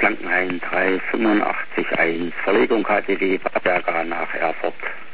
Blankenhain 385-1, Verlegung HTW Bad Berga nach Erfurt.